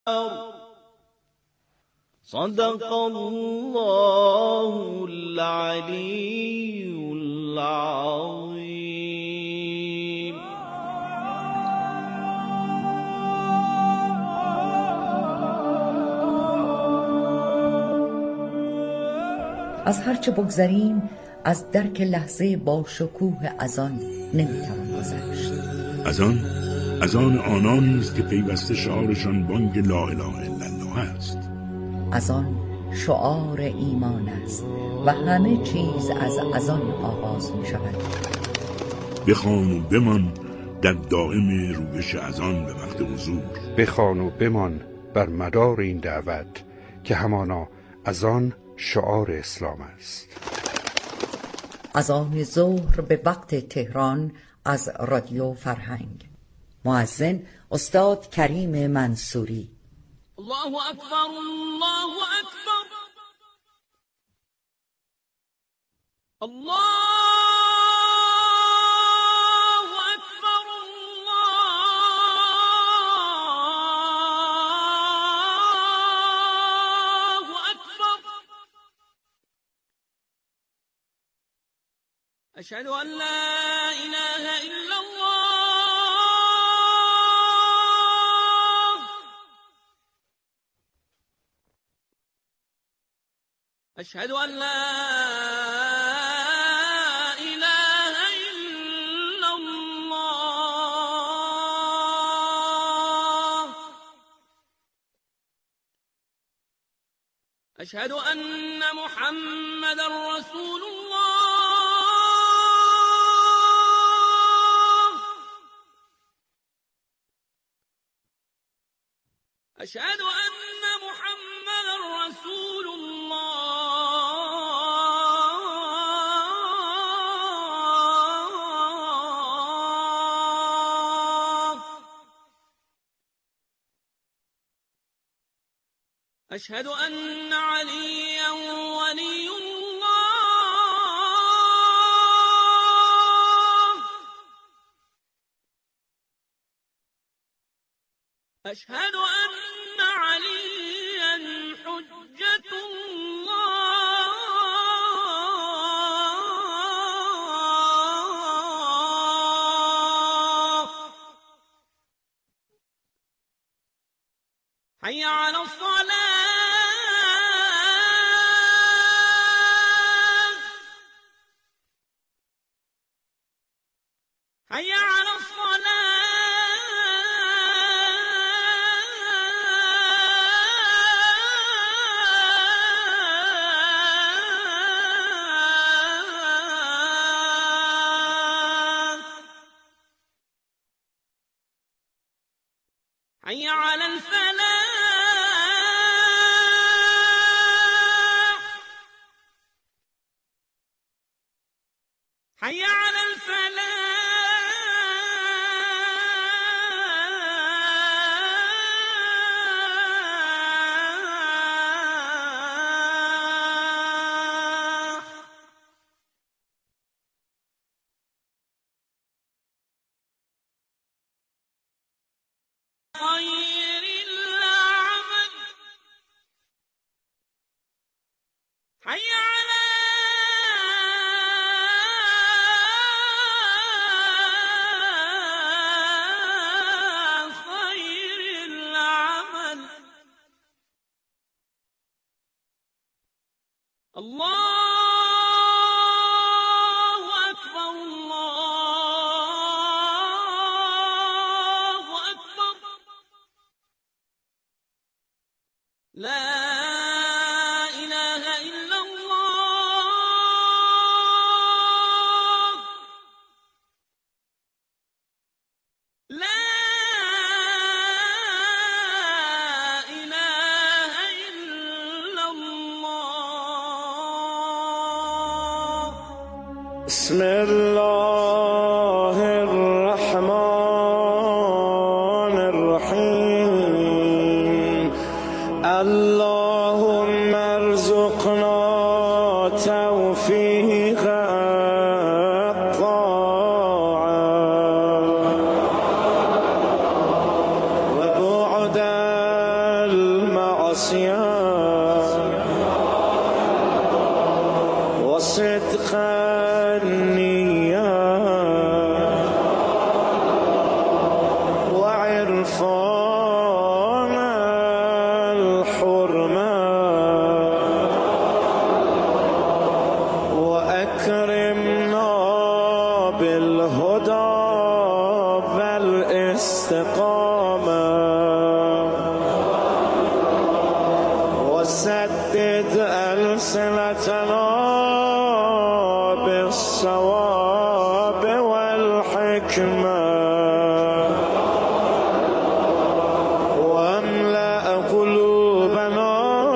صدق الله العلي العظيم. از هرچه بگذریم از درک لحظه با شکوه اذان نمیتوان گذشت. اذان آنانی است که پیوسته شعارشان بانگ لا اله الا الله است. اذان شعار ایمان است و همه چیز از اذان آغاز می شود. بخوان و بمان در دائم روش اذان به وقت حضور. بخوان و بمان بر مدار این دعوت که همانا اذان شعار اسلام است. اذان ظهر به وقت تهران از رادیو فرهنگ. مؤذن استاد کریم منصوری. الله اکبر، الله اکبر، الله اکبر، الله اکبر. اشهد ان لا اله الا الله. أشهد أن لا إله إلا الله. أشهد أن محمدا رسول الله. أشهد أن محمدا رسول الله. أشهد أن عليا ولي الله. أشهد أن عليا حجة الله. حي على الصلاة. حي على الصلاة. حي على الفلاح. حي على الفلاح. خير العمل. حي على خير العمل. الله أكبر، الله أكبر. لا إله إلا الله. لا إله إلا الله. بسم الله الرحمن الرحيم. اللهم ارزقنا توفيق الطاعة وبعد إخلاصيا وصدقا نيا وعرفان الحرمة وأكرمنا بالهدى والاستقامة وسدد ألسنتنا بالصواب والحكمة واملأ قلوبنا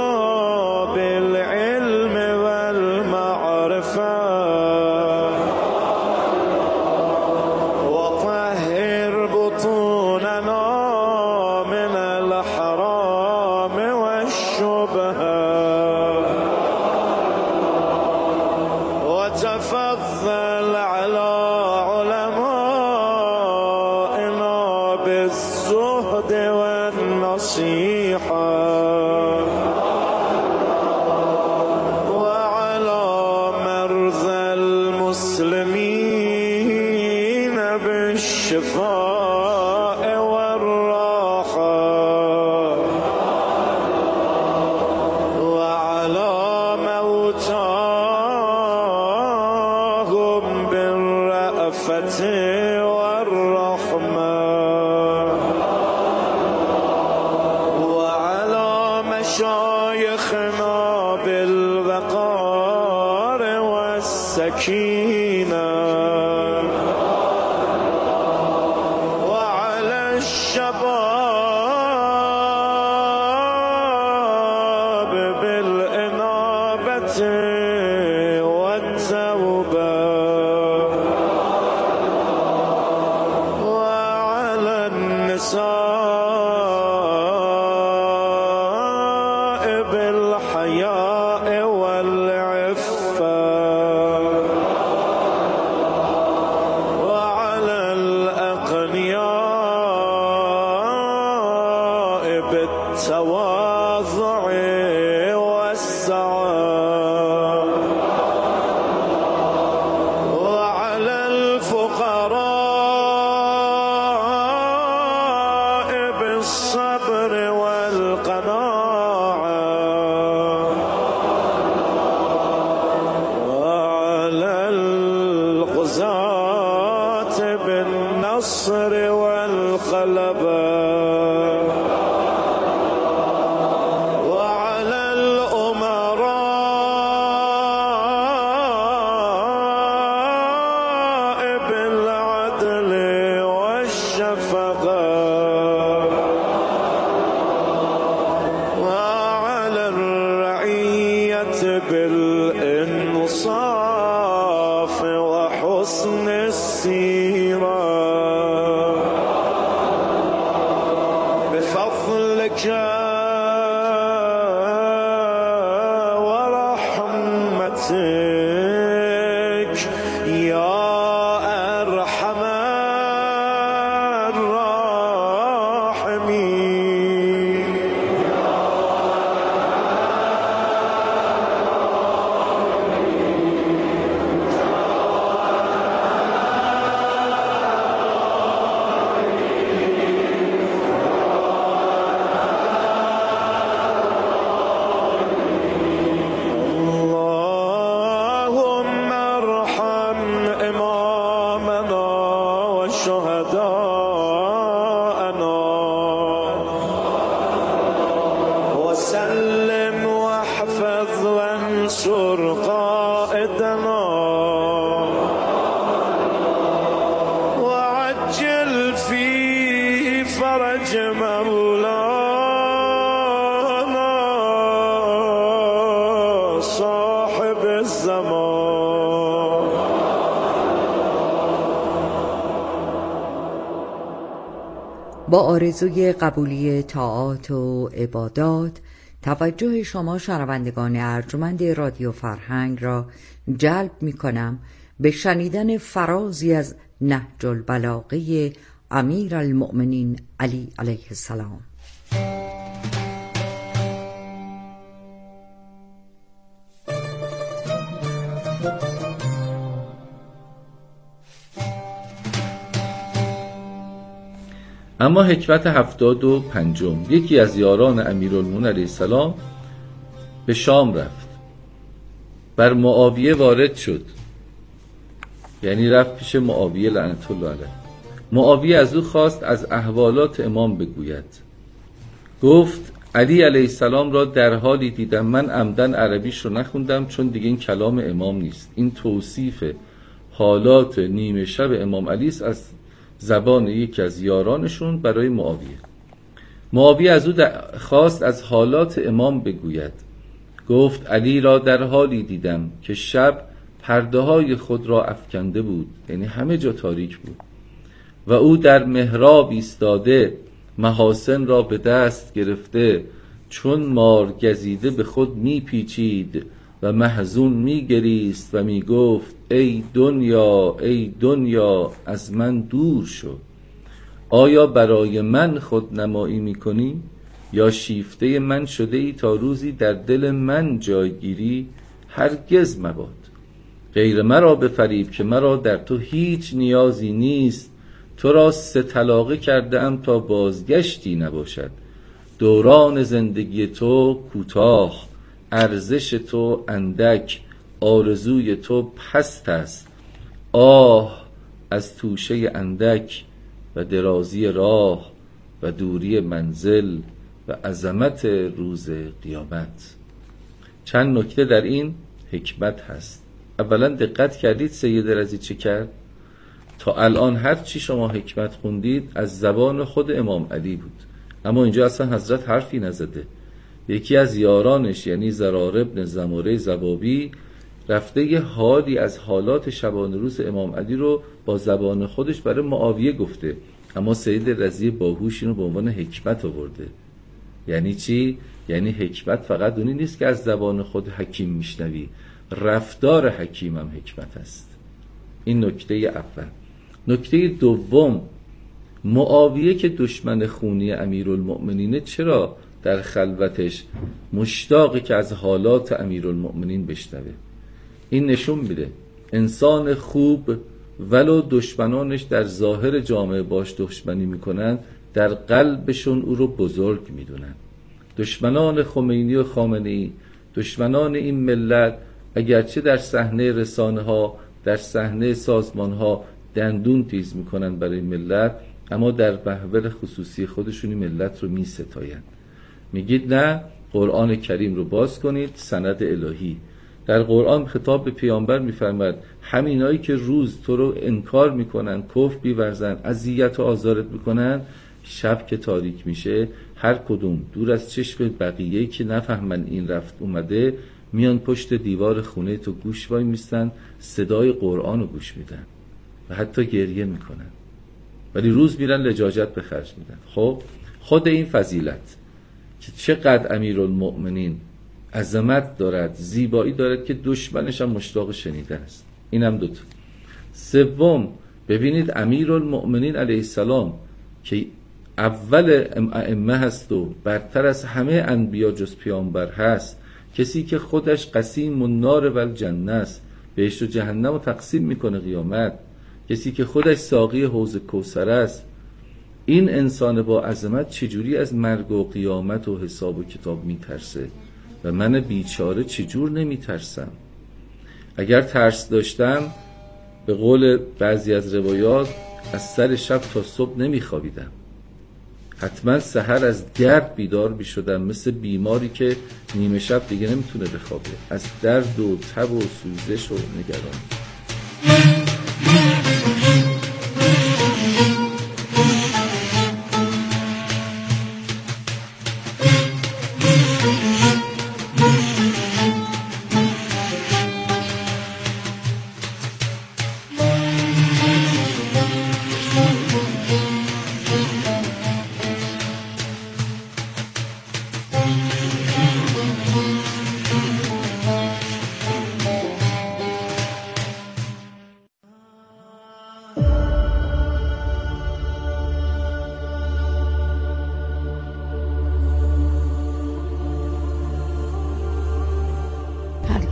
بالعلم والمعرفة وطهر بطوننا من الحرام والشبهة وتفضل على علمائنا بالزهد والنصيحة وعلى مرضى المسلمين بالشفاء والراحة وعلى موتاهم بالرأفة والرحمة وعلى مشايخنا بالوقار والسكينة وعلى الشباب بالإنابة والتوبة وعلى النساء بالحياء والعفة وعلى الأغنياء بالتواضع والسعة وعلى الفقراء بالصبر والقناعة وعلى الغزاة بالنصر والغلبة وعلى الأمراء بالعدل والشفقة وعلى الرعية بالإنصاف وحسن السيرة بفضلك ورحمتك يا أرحم الراحمين اللهم ارحم إمامنا وشهداءنا وسلم واحفظ وانصر قائدنا وعجل في فرج مولانا صاحب الزمان. با آرزوی قبولی طاعات و عبادات توجه شما شنوندگان ارجمند رادیو فرهنگ را جلب می کنم به شنیدن فرازی از نهج البلاغه امیرالمؤمنین علی علیه السلام. اما حکمت 75، یکی از یاران امیرالمومنین علیه السلام به شام رفت، بر معاویه وارد شد، یعنی رفت پیش معاویه لعنت الله علیه. معاویه از او خواست از احوالات امام بگوید. گفت علی علیه السلام را در حالی دیدم، من عمدن عربیش رو نخوندم چون دیگه این کلام امام نیست، این توصیف حالات نیمه شب امام علی است از زبان یکی از یارانشون برای معاویه. معاویه از او خواست از حالات امام بگوید. گفت علی را در حالی دیدم که شب پرده های خود را افکنده بود، یعنی همه جا تاریک بود، و او در محراب ایستاده، محاسن را به دست گرفته، چون مار گزیده به خود می پیچید و محزون می گریست و می گفت ای دنیا ای دنیا از من دور شو. آیا برای من خود نمایی می کنی یا شیفته من شده ای تا روزی در دل من جایگیری؟ هرگز مباد. غیر مرا بفریب که مرا در تو هیچ نیازی نیست، تو را 3 طلاقه کرده ام تا بازگشتی نباشد. دوران زندگی تو کوتاه، ارزش تو اندک، آرزوی تو پست است. آه از توشه اندک و درازی راه و دوری منزل و عظمت روز قیامت. چند نکته در این حکمت هست. اولا دقت کردید سید رضی چه کرد؟ تا الان هر چی شما حکمت خوندید از زبان خود امام علی بود، اما اینجا اصلا حضرت حرفی نزده. یکی از یارانش یعنی زرار ابن زمره زبابی رفته یه حالی از حالات شبانه روز امام علی رو با زبان خودش برای معاویه گفته، اما سید رضی باهوش اینو به عنوان حکمت آورده. یعنی چی؟ یعنی حکمت فقط اونی نیست که از زبان خود حکیم میشنوی، رفتار حکیم هم حکمت است. این نکته اول. نکته دوم، معاویه که دشمن خونی امیرالمؤمنینه چرا در خلوتش مشتاقی که از حالات امیرالمؤمنین بشنوه؟ این نشون میده انسان خوب ولو دشمنانش در ظاهر جامعه باش دشمنی میکنن، در قلبشون او رو بزرگ میدونن. دشمنان خمینی و خامنه‌ای، دشمنان این ملت، اگرچه در صحنه رسانه ها، در صحنه سازمان ها دندون تیز میکنن برای ملت، اما در محور خصوصی خودشونی ملت رو میستاین. میگید نه، قرآن کریم رو باز کنید، سند الهی. در قرآن خطاب به پیامبر میفرماید همینایی که روز تو رو انکار میکنن، کفر بیورزن، اذیت و آزارت میکنن، شب که تاریک میشه هر کدوم دور از چشم بقیه‌ای که نفهمن این رفت اومده، میان پشت دیوار خونه تو گوش وای میستن، صدای قرآن رو گوش میدن و حتی گریه میکنن، ولی روز میرن لجاجت به خرج میدن. خب خود این فضیلت که چقدر امیرالمؤمنین عظمت دارد، زیبایی دارد، که دشمنش هم مشتاق شنیدن است. این هم دوتا. سوم، ببینید امیرالمؤمنین علیه السلام که اول ائمه هست و برتر از همه انبیا جز پیامبر هست، کسی که خودش قسیم النار و الجنه است، بهشت و جهنم رو تقسیم میکنه قیامت، کسی که خودش ساقی حوض کوثر است، این انسان با عظمت چجوری از مرگ و قیامت و حساب و کتاب میترسه و من بیچاره چجور نمیترسم؟ اگر ترس داشتم به قول بعضی از روایات از سر شب تا صبح نمیخوابیدم، حتما سحر از درد بیدار میشدم، مثل بیماری که نیمه شب دیگه نمیتونه بخوابه از درد و تب و سوزش و نگرانی.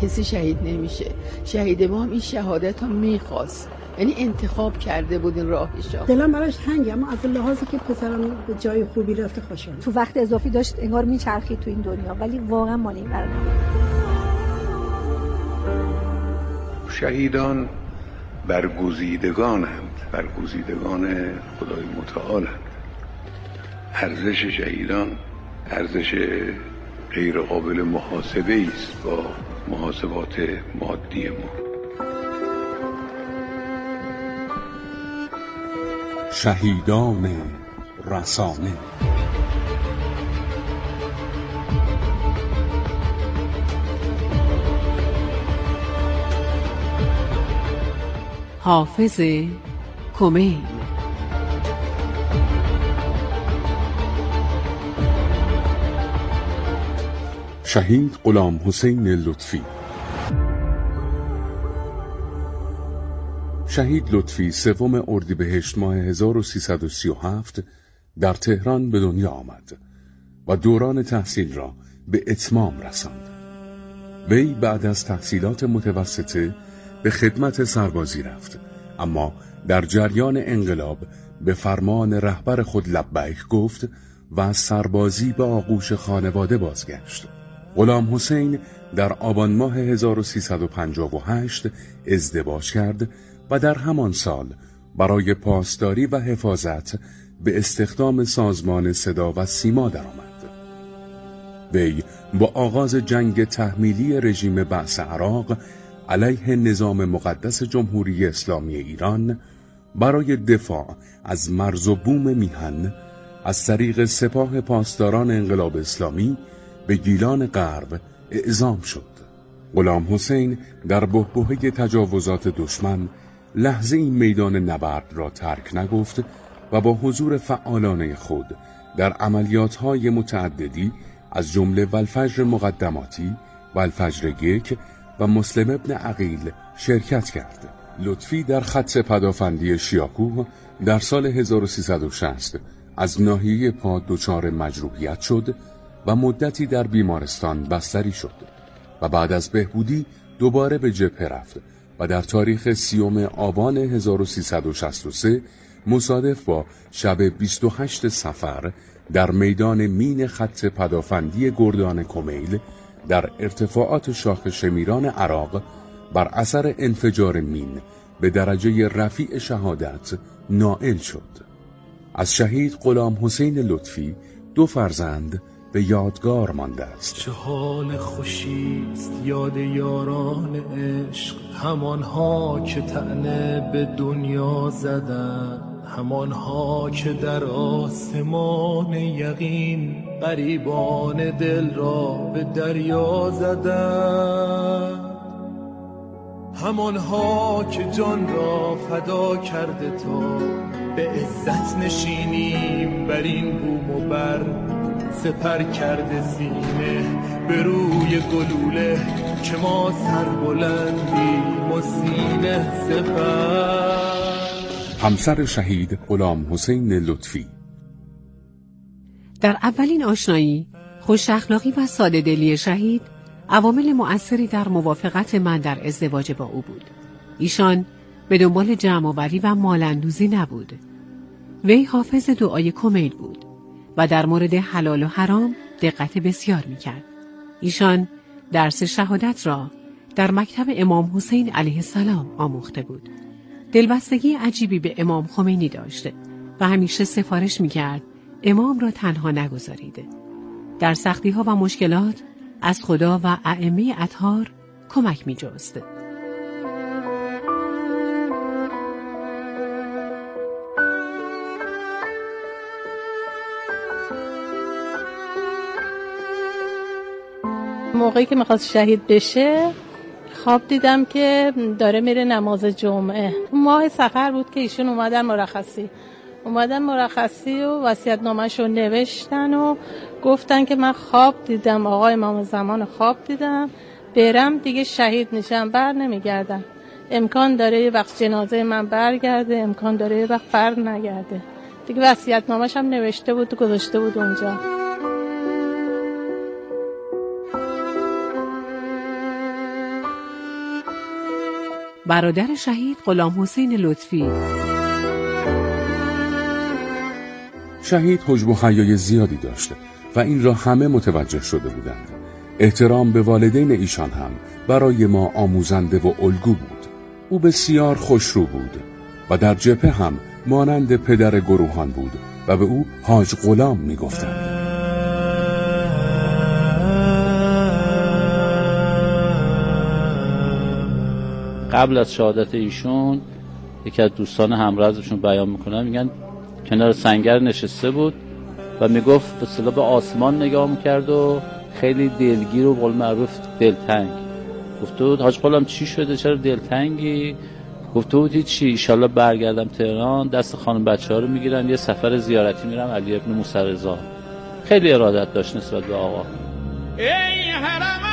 کسی شهید نمیشه. شهید ما هم این شهادت رو میخواست، یعنی انتخاب کرده بود این راهشو. دلم براش تنگه، اما از لحاظی که پسرم به جای خوبی رفته خوشحالم. تو وقت اضافی داشت انگار میچرخید تو این دنیا، ولی واقعا مال این قرار نبود. شهیدان برگزیدگانند، برگزیدگان خدای متعالند. ارزش شهیدان ارزش غیر قابل محاسبه است با محاسبات مادی ما. شهیدان رسانه. حافظ کمیل. شهید غلام حسین لطفی. شهید لطفی 3 اردیبهشت ماه 1337 در تهران به دنیا آمد و دوران تحصیل را به اتمام رساند. وی بعد از تحصیلات متوسطه به خدمت سربازی رفت، اما در جریان انقلاب به فرمان رهبر خود لبیک گفت و از سربازی به آغوش خانواده بازگشت. غلام حسین در آبان ماه 1358 ازدواج کرد و در همان سال برای پاسداری و حفاظت به استخدام سازمان صدا و سیما درآمد. وی با آغاز جنگ تحمیلی رژیم بعث عراق علیه نظام مقدس جمهوری اسلامی ایران برای دفاع از مرز و بوم میهن از طریق سپاه پاسداران انقلاب اسلامی به گیلان غرب اعزام شد. غلام حسین در بحبوحه تجاوزات دشمن لحظه این میدان نبرد را ترک نگفت و با حضور فعالانه خود در عملیات‌های متعددی از جمله والفجر مقدماتی، والفجر یک و مسلم ابن عقیل شرکت کرد. لطفی در خط پدافندی شیاکوه در سال 1360 از ناحیه پا دچار مجروحیت شد و مدتی در بیمارستان بستری شد و بعد از بهبودی دوباره به جبهه رفت و در تاریخ 30 آبان 1363 مصادف با شب 28 صفر در میدان مین خط پدافندی گردان کمیل در ارتفاعات شاخ شمیران عراق بر اثر انفجار مین به درجه رفیع شهادت نائل شد. از شهید غلام حسین لطفی 2 فرزند به یادگار مانده است. چه حال خوشیست یاد یاران عشق، همانها که طعنه به دنیا زدن، همانها که در آسمان یقین غریبان دل را به دریا زدن، همانها که جان را فدا کرده تا به عزت نشینیم بر این بوم و بر، سپر کرده سینه به روی گلوله که ما سربلندیم و سینه سپر. همسر شهید غلام حسین لطفی. در اولین آشنایی خوش اخلاقی و ساده دلی شهید عوامل مؤثری در موافقت من در ازدواج با او بود. ایشان به دنبال جمع‌آوری و مال‌اندوزی نبود. وی حافظ دعای کمیل بود و در مورد حلال و حرام دقت بسیار می‌کرد. ایشان درس شهادت را در مکتب امام حسین علیه السلام آموخته بود. دلبستگی عجیبی به امام خمینی داشته و همیشه سفارش می‌کرد امام را تنها نگذارید. در سختی‌ها و مشکلات از خدا و ائمه اطهار کمک می‌جست. موقعی که میخواست شهید بشه خواب دیدم که داره میره نماز جمعه. ماه سفر بود که ایشون اومدن مرخصی و وصیت‌نامه‌ش رو نوشتن و گفتن که من خواب دیدم، آقا امام زمان خواب دیدم، برم دیگه شهید میشم، بر نمیگردم. امکان داره یه وقت جنازه من برگرده، امکان داره یه وقت بر نگرده. دیگه وصیت‌نامه‌ش هم نوشته بود و گذاشته بود اونجا. برادر شهید غلام حسین لطفی. شهید حجب و حیای زیادی داشته و این را همه متوجه شده بودند. احترام به والدین ایشان هم برای ما آموزنده و الگو بود. او بسیار خوشرو بود و در جبهه هم مانند پدر گروهان بود و به او حاج غلام می گفتند. قبل از شهادت ایشون یکی از دوستان همرازشون بیان میکنن، میگن کنار سنگر نشسته بود و میگفت به اصطلاح به آسمان نگاه میکرد و خیلی دلگیر و قول معروف دلتنگ. گفته بود حاج غلام چی شده، چرا دلتنگی؟ گفته بود هیچی، ایشالله برگردم تهران دست خانم بچه ها رو میگیرم یه سفر زیارتی میرم علی ابن موسی رضا. خیلی ارادت داشت نسبت به آقا. ای حرمین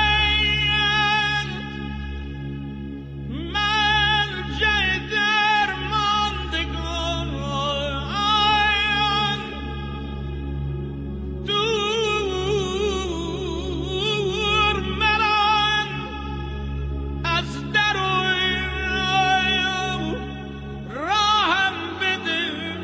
مرجع درماندگان، دور مران از در راهم بده.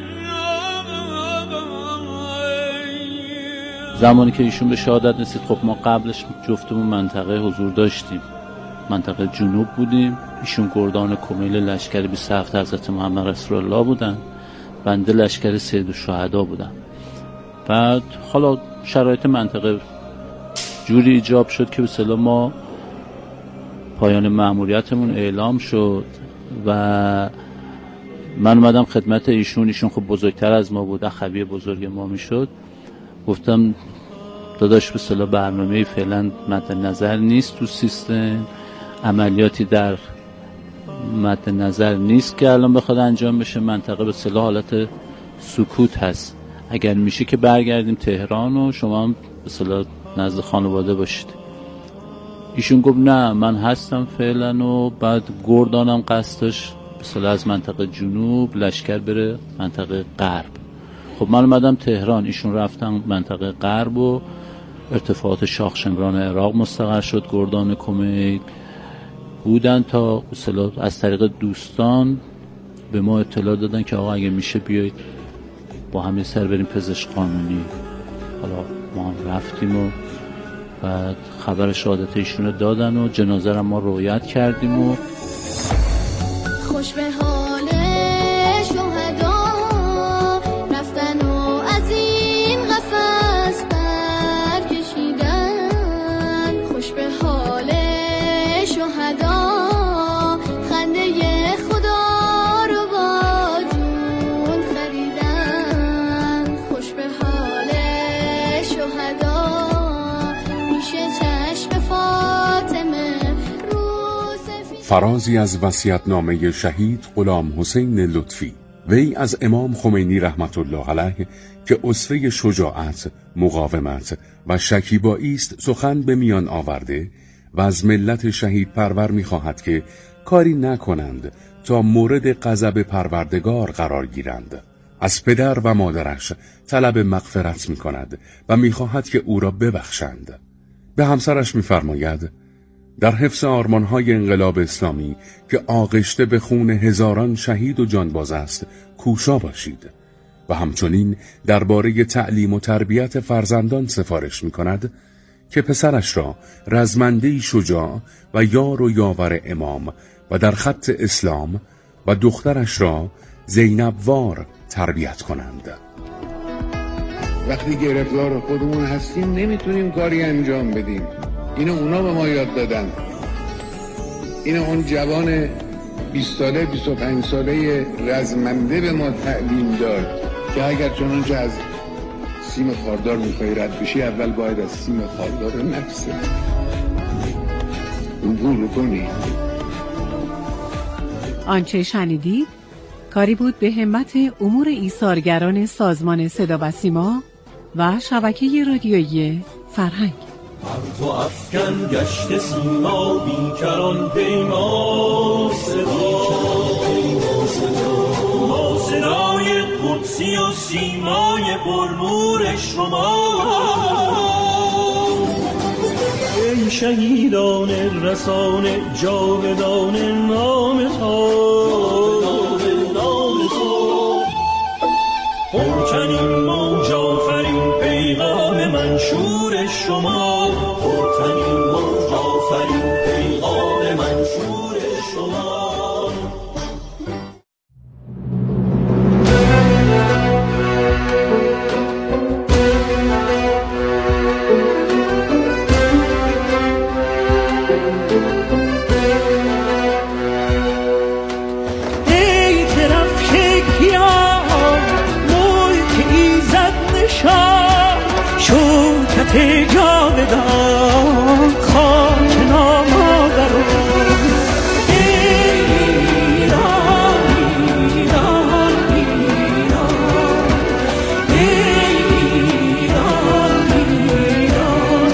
زمانی که ایشون به شهادت رسید، خب ما قبلش جفتمون منطقه حضور داشتیم، منطقه جنوب بودیم. ایشون گردان کمیل لشکر 27 حضرت محمد رسول الله بودن، بنده لشکر سید الشهدا بودم. بعد حالا شرایط منطقه جوری ایجاب شد که به اصطلاح ما پایان مأموریتمون اعلام شد و من اومدم خدمت ایشون خب بزرگتر از ما بود، اخوی بزرگ ما میشد. گفتم داداش به اصطلاح برنامه فعلا مد نظر نیست، تو سیستم عملیاتی در مد نظر نیست که الان بخواد انجام بشه، منطقه به اصطلاح حالت سکوت هست، اگر میشه که برگردیم تهران و شما هم به اصطلاح نزد خانواده باشید. ایشون گفت نه من هستم فعلا و بعد گردانم قصدش به اصطلاح از منطقه جنوب لشکر بره منطقه غرب. خب من اومدم تهران، ایشون رفتن منطقه غرب و ارتفاعات شاخ شمران عراق مستقر شد. گردان کمیل بودن تا اصطلاح از طریق دوستان به ما اطلاع دادن که آقا اگه میشه بیایید با همه سر بریم پزشک قانونی. حالا ما هم رفتیم و بعد خبر شهادت ایشون رو دادن و جنازه رو ما رویت کردیم و خوش به حال شهدا رفتن و از این قفس برکشیدن. خوش به حال شهدا خنده خدا رو با جون خریدن. خوش به حال شهدا پیش چشم فاطمه. فرازی از وصیت‌نامه شهید غلام حسین لطفی. وی از امام خمینی رحمت الله علیه که اسوه شجاعت، مقاومت و شکیبایی است سخن به میان آورده و از ملت شهید پرور می‌خواهد که کاری نکنند تا مورد غضب پروردگار قرار گیرند. از پدر و مادرش طلب مغفرت می‌کند و می‌خواهد که او را ببخشند. به همسرش می‌فرماید در حفظ آرمان‌های انقلاب اسلامی که آغشته به خون هزاران شهید و جانباز است کوشا باشید و همچنین درباره تعلیم و تربیت فرزندان سفارش می‌کند که پسرش را رزمنده‌ای شجاع و یار و یاور امام و در خط اسلام و دخترش را زینب وار تربیت کنند. وقتی گرفتار خودمون هستیم نمیتونیم کاری انجام بدیم. اینو اونا به ما یاد دادن. اینو اون جوان 20 ساله 25 ساله رزمنده به ما تعلیم داد که اگر چنانچه از سیم خاردار میخوای رد بشی اول باید از سیم خاردار نفست عبور کنی. آنچه شنیدید کاری بود به همت امور ایثارگران سازمان صدا و سیما و شبکه رادیویی فرهنگ. تو افکن گشت سیما بیکران پیما صدا ما صدای قدسی و سیمای پرنور شما. ای شهیدان رسان جاودان نام تو پرچنین موج آفرین پیغام منشور شما پرچنین موج آفرین پیغام منشور شما. شوکت جاودان خاک نامآوران ایران ایران ایران ایران ایران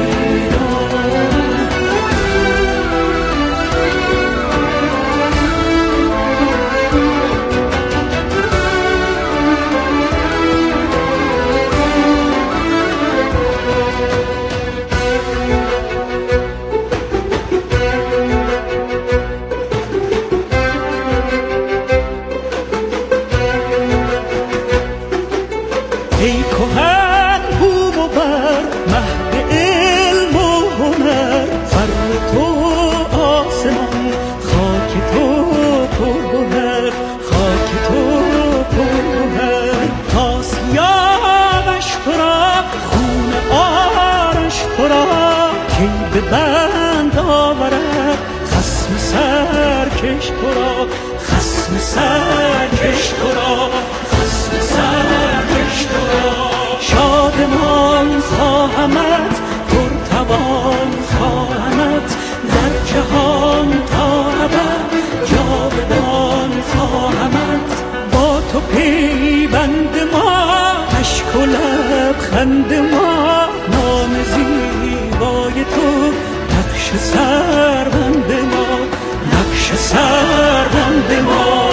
ای کهن بوم و بر مهد علم و هنر فر تو آسمان خاک تو پرگوهر خاک تو پرگوهر تا سیاوش تو را خون آرش تو را کی به بند آورد خصم سرکش تو را خصم سرکش تو را خصم سرکش تو را شادمان خواهمت پرتوان خواهمت در جهان تا ابد جاودان خواهمت با تو پیوند ما اشک و لبخند ما نام زیبای تو نقش سربند ما نقش سربند ما.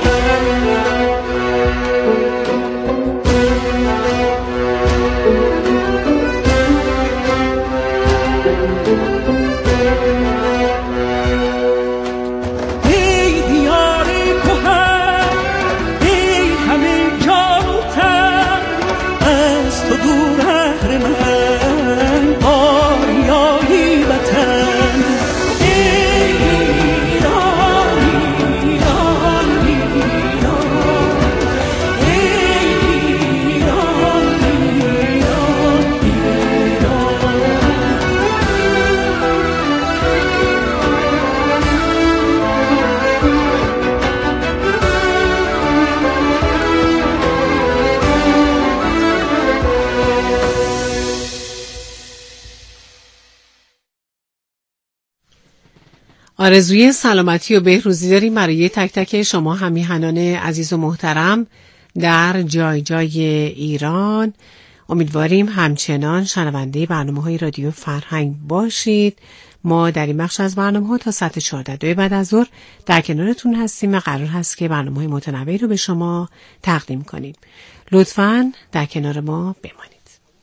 آرزوی سلامتی و بهروزی داریم برای تک تک شما همیهنان عزیز و محترم در جای جای ایران. امیدواریم همچنان شنونده برنامه‌های رادیو فرهنگ باشید. ما در این بخش از برنامه‌ها تا ساعت 14 بعد از ظهر در کنارتون هستیم و قرار هست که برنامه‌های متنوعی رو به شما تقدیم کنیم. لطفاً در کنار ما بمانید.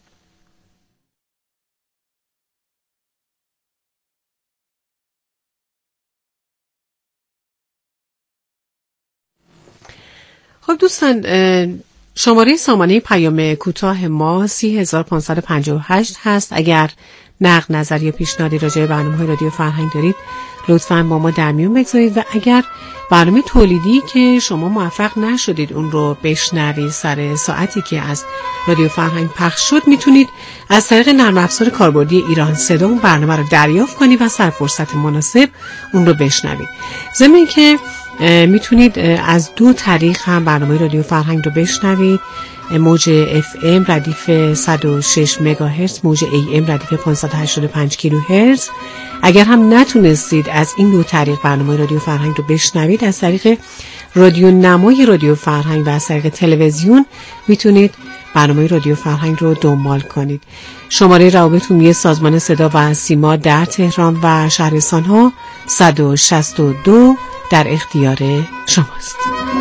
خب دوستان، شماره سامانه پیام کوتاه ما 30558 هست. اگر نقد، نظر یا پیشنهادی راجع به برنامه‌های رادیو فرهنگ دارید لطفاً با ما در میون بگذارید و اگر برنامه تولیدی که شما موفق نشدید اون رو بشنوید سر ساعتی که از رادیو فرهنگ پخش شد، میتونید از طریق نرم افزار کاربردی ایران صدا اون برنامه رو دریافت کنید و سر فرصت مناسب اون رو بشنوید. ضمن که میتونید از 2 طریق هم برنامه رادیو فرهنگ رو بشنوید: موج FM ردیف 106 مگاهرتز، موج AM ردیف 585 کیلوهرتز. اگر هم نتونستید از این 2 طریق برنامه رادیو فرهنگ رو بشنوید، از طریق رادیو نمای رادیو فرهنگ و از طریق تلویزیون میتونید برنامه رادیو فرهنگ رو دنبال کنید. شماره روابط عمومی سازمان صدا و سیما در تهران و شهرستان‌ها 162 در اختیار شماست.